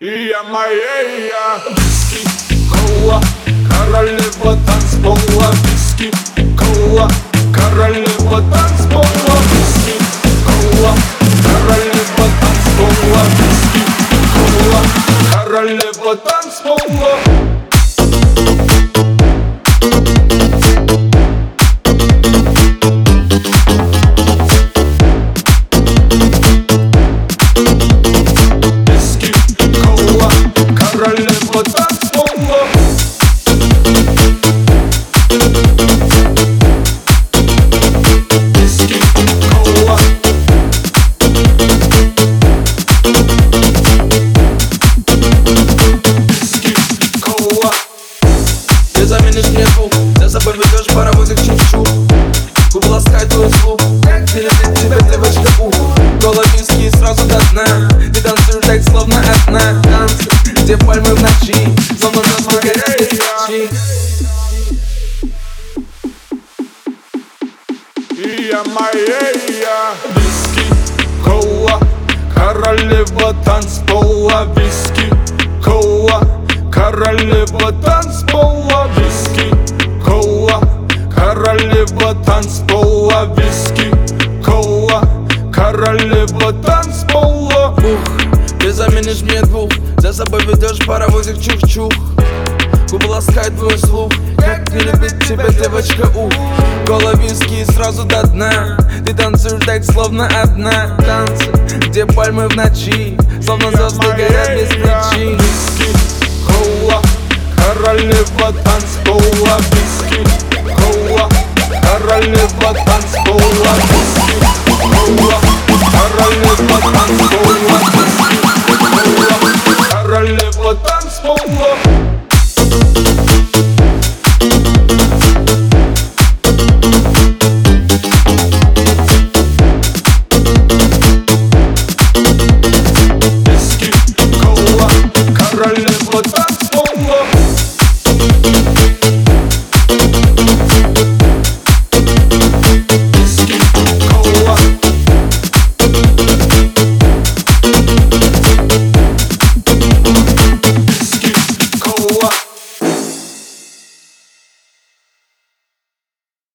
Я моя виски, кола, королева танцпола. Виски, кола, королева танцпола. Виски, кола, королева танцпола. Виски, кола, королева танцпола. Ты заменишь мне звук, за собой ведешь паровозик чух-чух. Губы ласкают твой слух, как передать тебя девочка ух. Голо виски сразу до дна, ты танцуешь так словно одна. Танцы, где пальмы в ночи, словно звезды горят без свечи. Я моя виски, кола, королева танцпола. Виски, кола, королева танцпола. Виски, кола, королева танцпола. Виски, кола, королева танцпола. Ух, ты заменишь мне двух, за собой ведешь паровозик чух-чух. Губы ласкают твой слух, как не любит тебя девочка ух. Голо виски сразу до дна, ты танцуешь так словно одна. Танцы, где пальмы в ночи, словно звезды горят без причин. Виски, кола, королева танцпола. Виски, кола, королева танцпола. Виски, кола, королева танцпола.